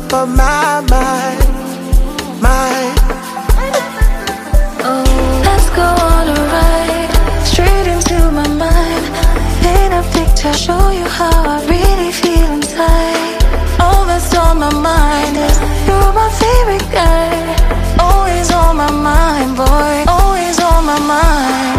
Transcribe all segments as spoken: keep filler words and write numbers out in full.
top of my mind, mind. Oh, let's go on a ride, straight into my mind. Paint a picture, show you how I really feel inside. All that's on my mind is you're my favorite guy. Always on my mind, boy, always on my mind.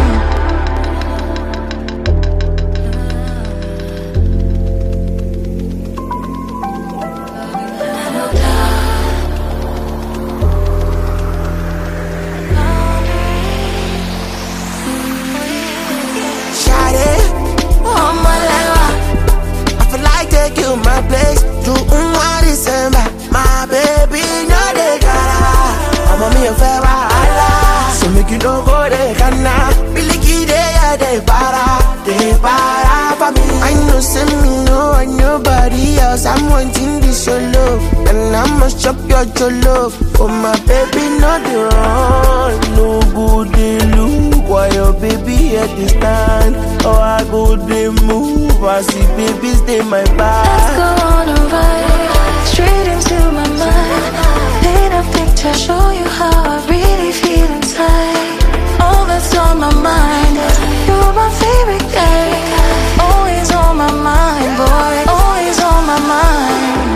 You my place, you want December, my baby, no de cara. I'm on me a fair Allah, so make you don't go there, canna. Billy they they para, they para for me. I know, send me no, and nobody else. I'm wanting this your love, and I must chop your love. For my baby, no the wrong, no good they look. Why your baby at this stand? Oh, I go they move. I see babies, they my back. Let's go on a ride, straight into my mind. Paint a picture, show you how I really feel inside. All that's on my mind is you're my favorite guy. Always on my mind, boy, always on my mind.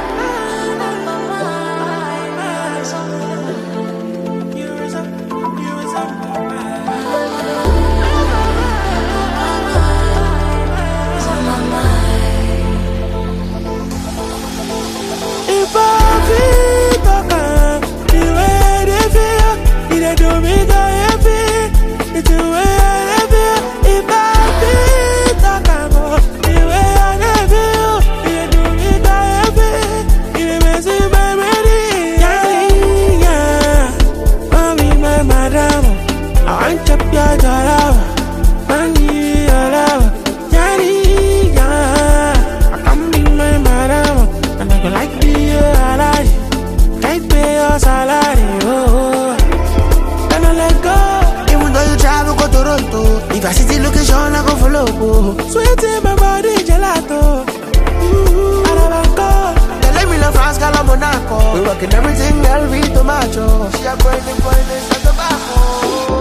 If I see the location, I go follow. Sweet in my body, gelato. Ooh, Arabanco. They let me love France, Gala, Monaco. We working everything, L V, tomato. She a going to go in the tobacco.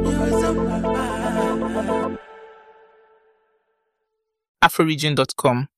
afroregion dot com